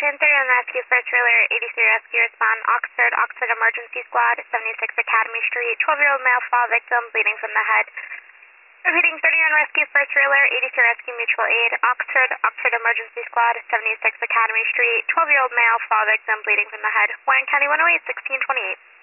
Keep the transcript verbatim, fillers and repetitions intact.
ten thirty-one Rescue First Trailer, eighty-three Rescue Respond, Oxford, Oxford Emergency Squad, seventy-six Academy Street, twelve-year-old male fall victim, bleeding from the head. Repeating, thirty-one Rescue First Trailer, eighty-three Rescue Mutual Aid, Oxford, Oxford Emergency Squad, seventy-six Academy Street, twelve-year-old male fall victim, bleeding from the head. Warren County one oh eight, sixteen twenty-eight.